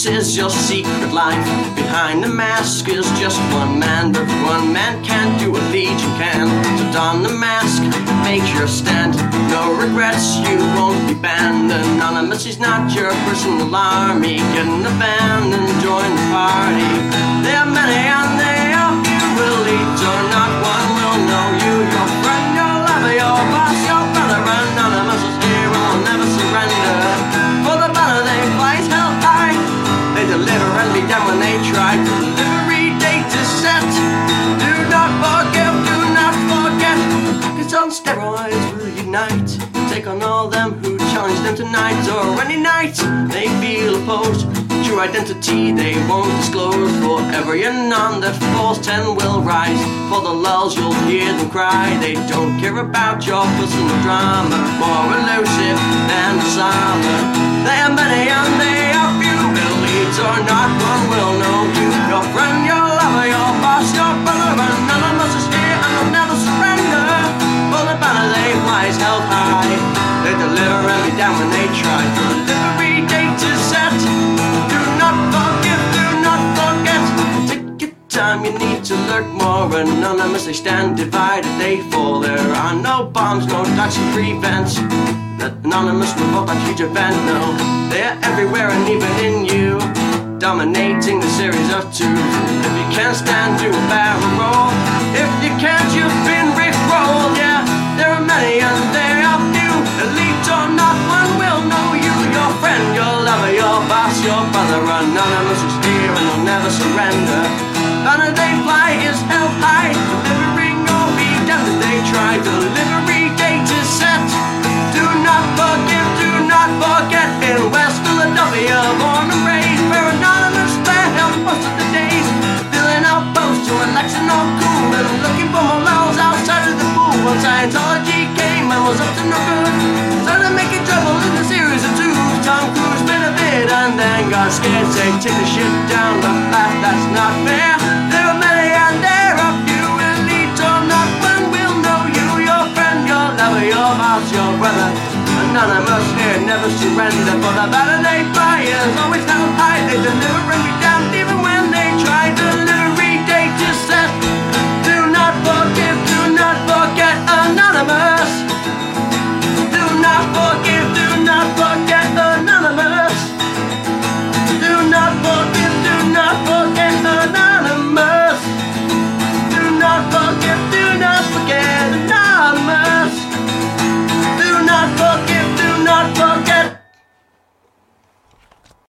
This is your secret life. Behind the mask is just one man, but one man can't do what Legion can. So don the mask, make your stand. No regrets, you won't be banned. Anonymous is not your personal army. Get in the band and join the party. There are many and they are few. Elite or not, one will know you. Your friend, your lover, your boss, your brother. Anonymous is here and will never surrender. For the banner they fly held high. They deliver and be done when they try. Delivery date is set. Do not forgive, do not forget. It's on steroids will unite. Take on all them who challenge them tonight or any night they feel opposed. True identity they won't disclose. For every anon that falls 10 will rise. For the lulls you'll hear them cry. They don't care about your personal drama. More elusive than the summer. They are many and they are few. Elites or not, one will know you. Your friend, your lover, your boss, your brother. Anonymous is here and will never surrender. For the banner they fly is held high. They deliver and be down when they try. Delivery date is set. Do not forgive, do not forget. Take your time, you need to lurk more. Anonymous, they stand divided, they fall. There are no bombs, no toxic prevents. Anonymous will vote that huge event, no. They're everywhere and even in you. Dominating the series of two. If you can't stand, do a barrel roll. If you can't, you've been rickrolled, yeah. There are many and there are few. Elite or not, one will know you. Your friend, your lover, your boss, your brother. Anonymous is here and will never surrender. Banner they fly is held high. Delivering or be done that they try. Delivery date is set. Do not forgive, do not forget. In West Philadelphia, born and raised, where Anonymous there held most of the days. Filling out posts to election all cool and looking for more lulls outside of the pool. When Scientology came and was up to no good, started making trouble in the series of twos. Tom Cruise been a bit and then got scared. Say, take the shit down, but that's not fair. There are many and there are few. Elite or not, one will know you. Your friend, your lover, your boss, your brother. Anonymous here, never surrender. For the banner they fly is always held high. They deliver every day.